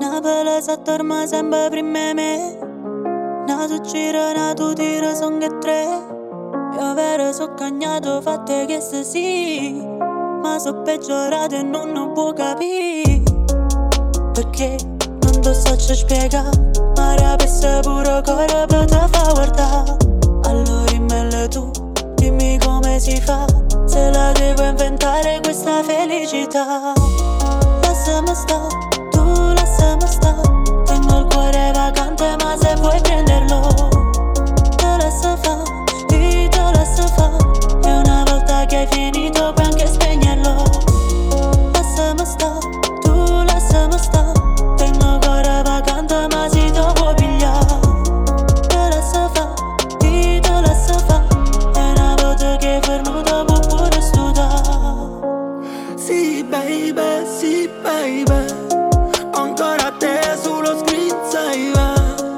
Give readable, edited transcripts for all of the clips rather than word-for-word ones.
Mia pelle s'addorma sempre prima me. Nato gira, nato tira, son che tre. Io vero so cagnato, fatte che se sì, ma so peggiorato e non può capire. Perché non ti so spiega, ma rapesse pure cuore per te fa guardare. Allora dimmelo tu, dimmi come si fa, se la devo inventare questa felicità. Lasciami sta, tu lasciami sta, tengo il cuore vacante ma se vuoi prenderlo te lascio fa, ti te lascio fa, e una volta che hai finito puoi anche spegnerlo. Lasciami sta, tu lasciami sta, tengo il cuore vacante ma si te può pigliare. Te lascio fa, ti te lascio fa, e una volta che hai fermato puoi pure studiare. Sì baby, sì baby, ancora te sullo screen save.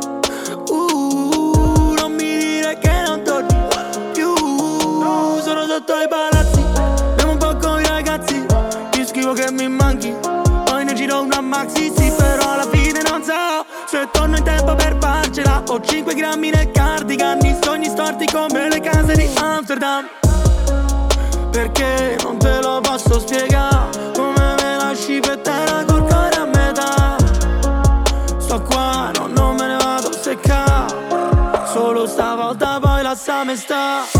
Non mi dire che non torni più. Sono sotto ai palazzi, bevo un po' con i ragazzi, ti scrivo che mi manchi, poi ne giro una maxi. Sì, però alla fine non so se torno in tempo per farcela. Ho 5 grammi nel cardigan, i sogni storti come le case di Amsterdam. Perché non te lo posso spiegare, come me lasci per terra col cuore a metà. Sto qua, non me ne vado a seccare, solo stavolta poi lasciami sta.